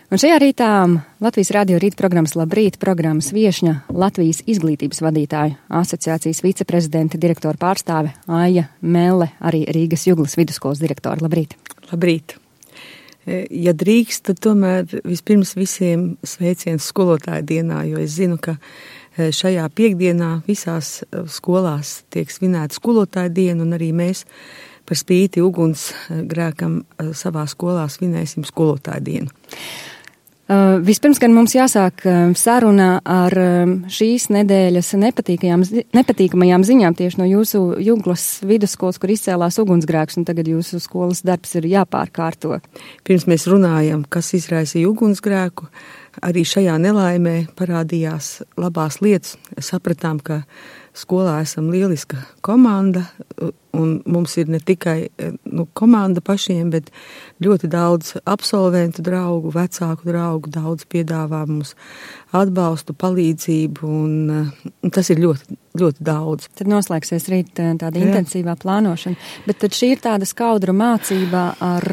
Un šajā rītā Latvijas radio rīta programmas Labrīt programmas viešņa Latvijas izglītības vadītāju asociācijas viceprezidenta direktora pārstāve Aija Melle, arī Rīgas Juglas vidusskolas direktora. Labrīt! Labrīt! Ja drīkst, tad tomēr vispirms visiem sveiciens skolotāju dienā, jo es zinu, ka šajā piekdienā visās skolās tiek svinēta skolotāju diena, un arī mēs par spīti ugunsgrēkam savā skolā svinēsim skolotāju dienu. Vispirms, gan mums jāsāk saruna ar šīs nedēļas nepatīkamajām ziņām tieši no jūsu Juglas vidusskolas, kur izcēlās ugunsgrēks, un tagad jūsu skolas darbs ir jāpārkārto. Pirms mēs runājam, kas izraisīja ugunsgrēku, arī šajā nelaimē parādījās labās lietas. Sapratām, ka skolā esam lieliska komanda, un mums ir ne tikai komanda pašiem, bet ļoti daudz absolventu draugu, vecāku draugu, daudz piedāvā mums atbalstu, palīdzību, un tas ir ļoti, ļoti daudz. Tad noslēgsies rīt tāda intensīvā plānošana, bet tad šī ir tāda skaudra mācība ar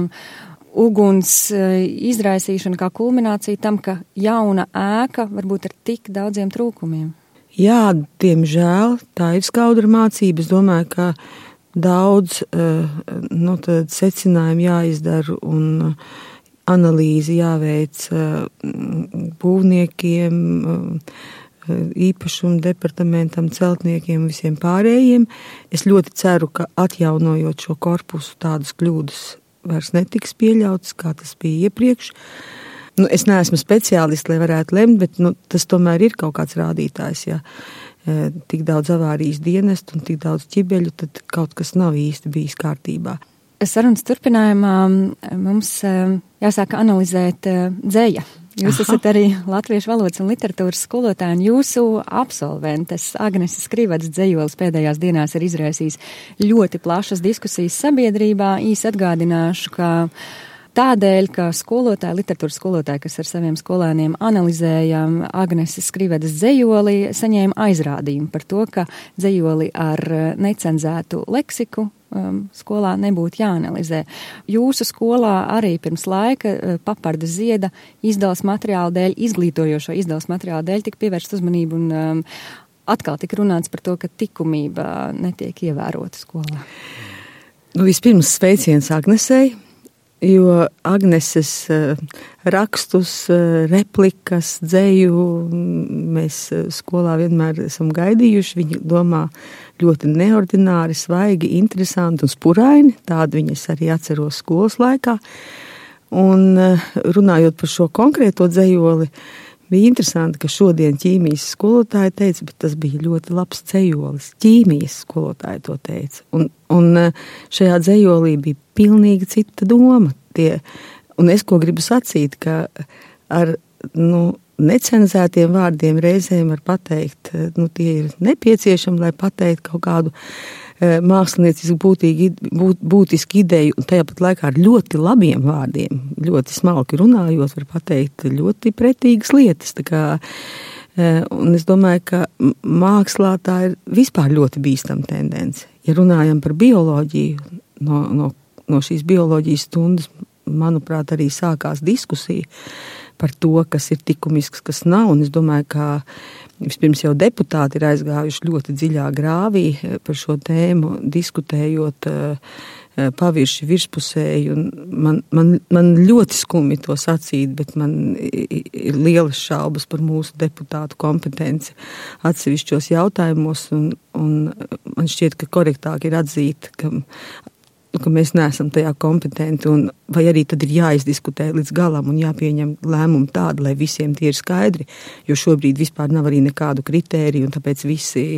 uguns izraisīšanu kā kulminācija tam, ka jauna ēka varbūt ar tik daudziem trūkumiem. Jā, diemžēl, tā ir skaudra mācība. Es domāju, ka daudz secinājumu jāizdara un analīzi jāveic būvniekiem, īpašumu departamentam, celtniekiem, visiem pārējiem. Es ļoti ceru, ka atjaunojot šo korpusu tādas kļūdas vairs netiks pieļautas, kā tas bija iepriekš. Es neesmu speciālists, lai varētu lemt, bet tas tomēr ir kaut kāds rādītājs. Ja tik daudz avārijas dienestu un tik daudz ķibeļu, tad kaut kas nav īsti bijis kārtībā. Sarunas turpinājumā mums jāsāk analizēt dzeja. Jūs esat arī latviešu valodas un literatūras skolotāja, un jūsu absolventes Agneses Krivadas dzejolis pēdējās dienās ir izraisījis ļoti plašas diskusijas sabiedrībā. Īsi atgādināšu, ka tādēļ, ka skolotāji, literatūras skolotāji, kas ar saviem skolēniem analizēja Agneses Krivadas dzejoli, saņēma aizrādījumu par to, ka dzejoli ar necenzētu leksiku skolā nebūtu jāanalizē. Jūsu skolā arī pirms laika Paparda Zieda izdevuma materiāla dēļ, izglītojošo izdevuma materiāla dēļ tika pievērsta uzmanība un atkal tika runāts par to, ka likumība netiek ievērota skolā. Vispirms sveiciens Agnesei. Jo Agneses rakstus, replikas, dzeju mēs skolā vienmēr esam gaidījuši. Viņa domā ļoti neordināri, svaigi, interesanti un spuraini. Tādu viņas arī atceros skolas laikā. Un runājot par šo konkrēto dzejoli, bija interesanti, ka šodien ķīmijas skolotāja teica, bet tas bija ļoti labs dzejolis. Ķīmijas skolotāja to teica. Un šajā dzejolī bija pilnīgi cita doma. Un es ko gribu sacīt, ka ar necenzētiem vārdiem reizēm var pateikt, tie ir nepieciešami, lai pateikt kaut kādu mākslinieciski būtisku ideju, un tajā pat laikā ar ļoti labiem vārdiem, ļoti smalki runājot, var pateikt ļoti pretīgas lietas. Un es domāju, ka mākslā tā ir vispār ļoti bīstama tendence. Ja runājam par bioloģiju, no šīs bioloģijas stundas, manuprāt, arī sākās diskusija par to, kas ir likumisks, kas nav. Un es domāju, ka vispirms jau deputāti ir aizgājuši ļoti dziļā grāvī par šo tēmu, diskutējot pavirši virspusēji. Un man ļoti skumji to sacīt, bet man ir lielas šaubas par mūsu deputātu kompetenci atsevišķos jautājumos. Un man šķiet, ka korektāk ir atzīt, ka mēs neesam tajā kompetenti, vai arī tad ir jāizdiskutē līdz galam un jāpieņem lēmumu tādu, lai visiem tie ir skaidri, jo šobrīd vispār nav arī nekādu kritēriju, un tāpēc visi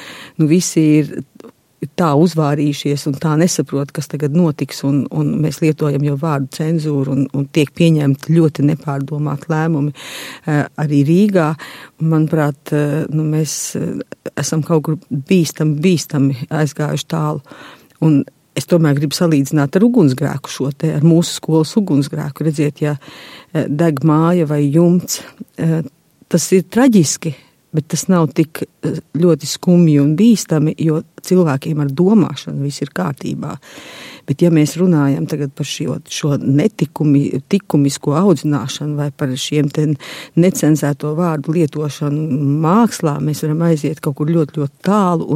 ir tā uzvārījušies un tā nesaprot, kas tagad notiks, un mēs lietojam jau vārdu cenzūru, un tiek pieņemti ļoti nepārdomāti lēmumi arī Rīgā. Manuprāt, mēs esam kaut kur bīstami aizgājuši tālu, un es tomēr gribu salīdzināt ar ugunsgrēku ar mūsu skolas ugunsgrēku. Redziet, ja deg māja vai jumts, tas ir traģiski, bet tas nav tik ļoti skumji un bīstami, jo cilvēkiem ar domāšanu viss ir kārtībā. Bet ja mēs runājam tagad par šo netikumisko audzināšanu vai par šiem te necenzēto vārdu lietošanu mākslā, mēs varam aiziet kaut kur ļoti, ļoti tālu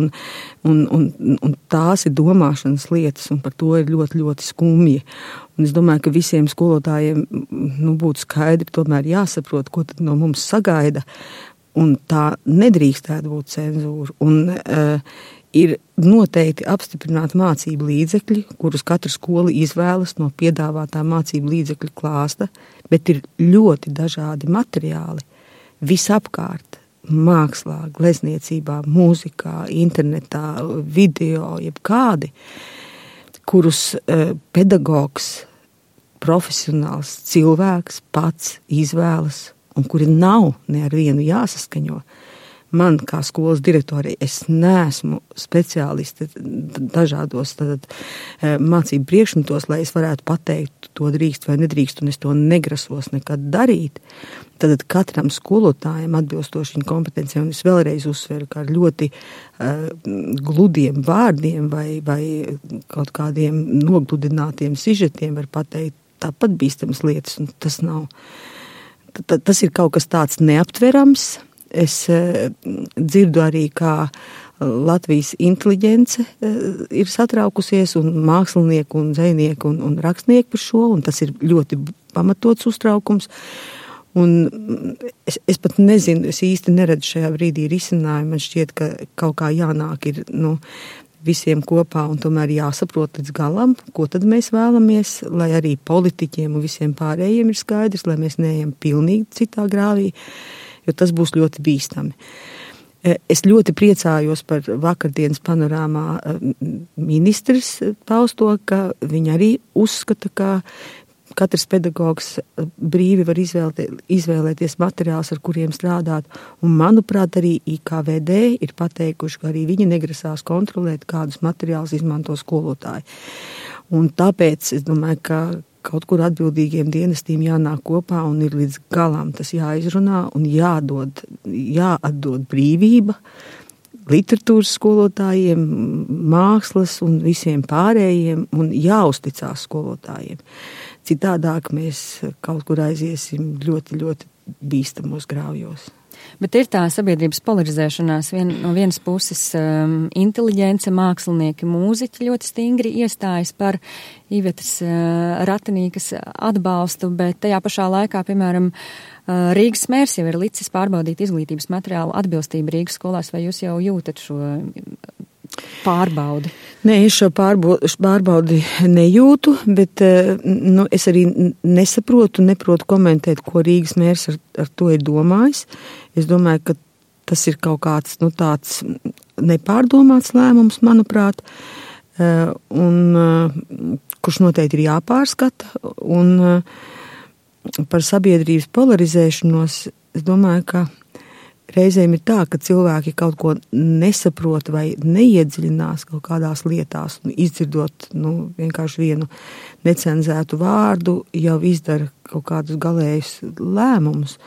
un tās ir domāšanas lietas un par to ir ļoti, ļoti skumji. Un es domāju, ka visiem skolotājiem būtu skaidri tomēr jāsaprot, ko tad no mums sagaida. Un tā nedrīkstētu būt cenzūra. Un ir noteikti apstiprināti mācību līdzekļi, kurus katra skola izvēlas no piedāvātā mācību līdzekļu klāsta, bet ir ļoti dažādi materiāli visapkārt. Mākslā, glezniecībā, mūzikā, internetā, video, jebkādi, kurus pedagogs, profesionāls cilvēks pats izvēlas un kuri nav ne ar vienu jāsaskaņo. Man, kā skolas direktori, es neesmu speciālisti dažādos mācību priekšmetos, lai es varētu pateikt, to drīkst vai nedrīkst, un es to negrasos nekad darīt. Tad katram skolotājam atbilstoši viņa kompetencijai, un es vēlreiz uzsveru, ka ar ļoti gludiem vārdiem vai kaut kādiem nogludinātiem sižetiem var pateikt tāpat bīstamas lietas, un tas nav. Tas ir kaut kas tāds neaptverams. Es dzirdu arī, kā Latvijas inteliģence ir satraukusies, un mākslinieki, un dzejnieki, un rakstnieki par šo, un tas ir ļoti pamatots uztraukums. Un es pat nezinu, es īsti neredzu šajā brīdī risinājumu. Man šķiet, ka kaut kā jānāk ir, visiem kopā un tomēr jāsaprot līdz galam, ko tad mēs vēlamies, lai arī politiķiem un visiem pārējiem ir skaidrs, lai mēs neejam pilnīgi citā grāvī, jo tas būs ļoti bīstami. Es ļoti priecājos par vakardienas panorāmā ministrs pausto, ka viņi arī uzskata, ka katrs pedagogs brīvi var izvēlēties materiālus, ar kuriem strādāt. Un, manuprāt, arī IKVD ir pateikuši, ka arī viņi negrasās kontrolēt, kādus materiālus izmanto skolotāji. Un tāpēc es domāju, ka kaut kur atbildīgiem dienestiem jānāk kopā un ir līdz galam tas jāizrunā un jāatdod brīvība literatūras skolotājiem, mākslas un visiem pārējiem un jāuzticās skolotājiem. Citādāk mēs kaut kur aiziesim ļoti, ļoti bīstamos grāvjos. Bet ir tā sabiedrības polarizēšanās no vienas puses inteliģence, mākslinieki, mūziķi ļoti stingri iestājas par Ivetas Ratinīkas atbalstu, bet tajā pašā laikā, piemēram, Rīgas mērs jau ir licis pārbaudīt izglītības materiālu atbilstību Rīgas skolās, vai jūs jau jūtat šo pārbaudi? Nē, es šo pārbaudi nejūtu, bet es arī neprotu komentēt, ko Rīgas mērs ar to ir domājis. Es domāju, ka tas ir kaut kāds tāds nepārdomāts lēmums, manuprāt, un kurš noteikti ir jāpārskata. Un par sabiedrības polarizēšanos, es domāju, ka reizēm ir tā, ka cilvēki kaut ko nesaprot vai neiedziļinās kaut kādās lietās un izdzirdot vienkārši vienu necenzētu vārdu, jau izdara kaut kādus galējus lēmumus.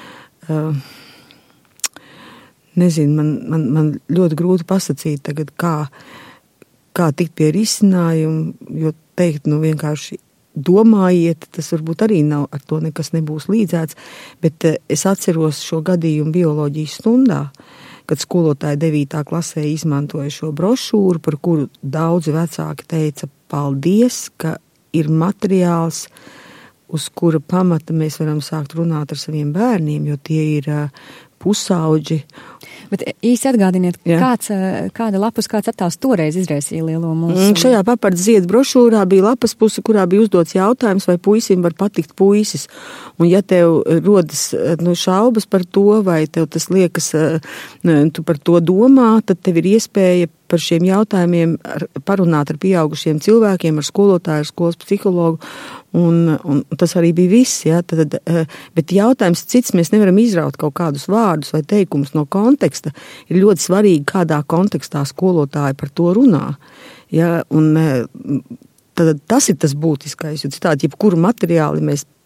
Nezinu, man ļoti grūti pasakīt tagad, kā tikt pie risinājuma, jo teikt, vienkārši domājiet, tas varbūt arī nav, ar to nekas nebūs līdzēts, bet es atceros šo gadījumu bioloģijas stundā, kad skolotāji 9. klasē izmantoja šo brošūru, par kuru daudzi vecāki teica paldies, ka ir materiāls, uz kura pamata mēs varam sākt runāt ar saviem bērniem, jo tie ir pusauģi. Bet īsi atgādiniet, kāda lapus, kāds attēls toreiz izraisīja lielo mūsu? Šajā Papards Zieds brošūrā bija lapas puse, kurā bija uzdots jautājums, vai puisim var patikt puisis. Un ja tev rodas šaubas par to, vai tev tas liekas, tu par to domā, tad tev ir iespēja par šiem jautājumiem parunāt ar pieaugušiem cilvēkiem, ar skolotāju, ar skolas psihologu, un tas arī bija viss, bet jautājums cits, mēs nevaram izraut kaut kādus vārdus vai teikumus no konteksta, ir ļoti svarīgi, kādā kontekstā skolotāji par to runā, un tad tas ir tas būtiskais, jo citādi, jebkuru materiāli mēs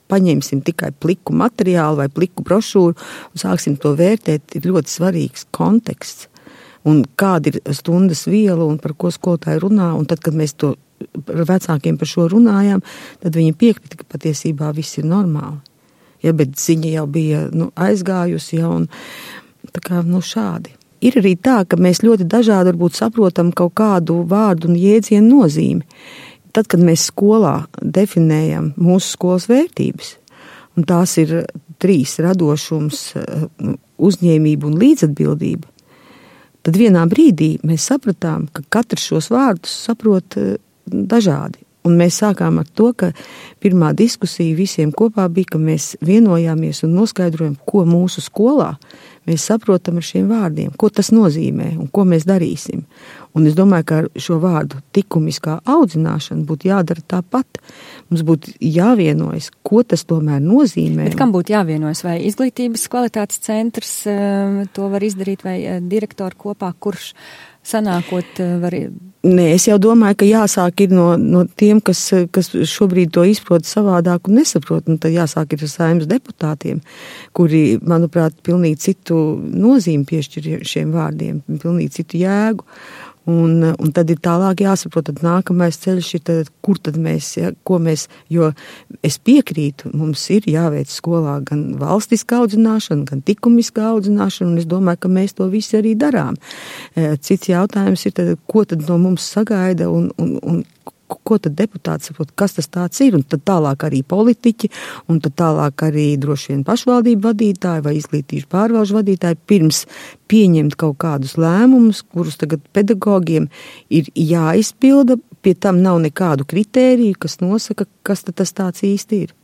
paņemsim tikai pliku materiālu vai pliku brošūru un sāksim to vērtēt, ir ļoti svarīgs konteksts. Un kāda ir stundas viela un par ko skolotāji runā. Un tad, kad mēs to ar vecākiem par šo runājām, tad viņi piekrita, ka patiesībā viss ir normāli. Ja, bet ziņa jau bija aizgājusi, ja, un tā kā šādi. Ir arī tā, ka mēs ļoti dažādi varbūt saprotam kaut kādu vārdu un jēdzienu nozīmi. Tad, kad mēs skolā definējam mūsu skolas vērtības, un tās ir 3 – radošums, uzņēmība un līdzatbildība, tad vienā brīdī mēs sapratām, ka katrs šos vārdus saprot dažādi. Un mēs sākām ar to, ka pirmā diskusija visiem kopā bija, ka mēs vienojāmies un noskaidrojam, ko mūsu skolā mēs saprotam ar šiem vārdiem, ko tas nozīmē un ko mēs darīsim. Un es domāju, ka ar šo vārdu likumiskā audzināšana būtu jādara tāpat. Mums būtu jāvienojas, ko tas tomēr nozīmē. Bet kam būtu jāvienojas? Vai izglītības kvalitātes centrs to var izdarīt, vai direktori kopā, kurš sanākot var... Nē, es jau domāju, ka jāsāk ir no tiem, kas šobrīd to izprot savādāk un nesaprot. Un tad jāsāk ir ar Saeimas deputātiem, kuri, manuprāt, pilnīgi citu nozīmi piešķir šiem vārdiem, pilnīgi citu jēgu. Un tad ir tālāk jāsaprot, tad nākamais ceļš ir, tad, kur tad mēs, ja, ko mēs, jo es piekrītu, mums ir jāveic skolā gan valstiska audzināšana, gan likumiska audzināšana, un es domāju, ka mēs to visi arī darām. Cits jautājums ir, tad, ko tad no mums sagaida un ko tad deputāti saprot, kas tas tāds ir, un tad tālāk arī politiķi, un tad tālāk arī droši vien pašvaldību vadītāji vai izglītības pārvalžu vadītāji pirms pieņemt kaut kādus lēmumus, kurus tagad pedagogiem ir jāizpilda, pie tam nav nekādu kritēriju, kas nosaka, kas tad tas tāds īsti ir.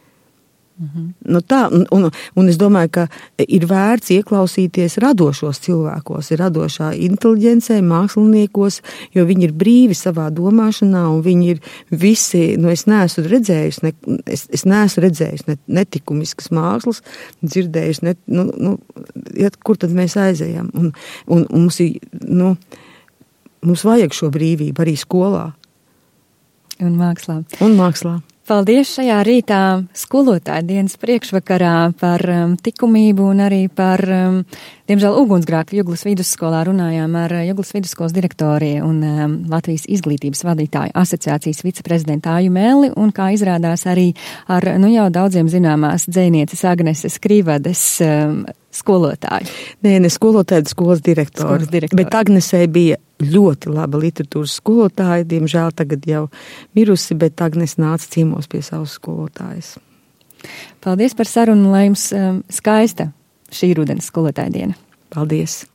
Tā, un es domāju, ka ir vērts ieklausīties radošos cilvēkos, ir radošā inteliģencē, māksliniekos, jo viņi ir brīvi savā domāšanā, un viņi ir visi, es neesmu redzējusi, es neesmu redzējusi netikumiskas mākslas, dzirdējusi, kur tad mēs aizejam, un mums ir, mums vajag šo brīvību arī skolā. Un mākslā. Paldies šajā rītā skolotāju dienas priekšvakarā par likumību un arī par, diemžēl, ugunsgrēku Juglas vidusskolā runājām ar Juglas vidusskolas direktori un Latvijas izglītības vadītāju asociācijas viceprezidentu Āju Melli un, kā izrādās, arī ar, jau daudziem zināmās dzejnieces Agneses Krīvades skolotāju. Ne skolotāja, skolas direktori. Bet Agnesei bija ļoti laba literatūras skolotāja, diemžēl tagad jau mirusi, bet Agnes nāca ciemos pie savas skolotājas. Paldies par sarunu, lai jums skaista šī rudens skolotāja diena. Paldies!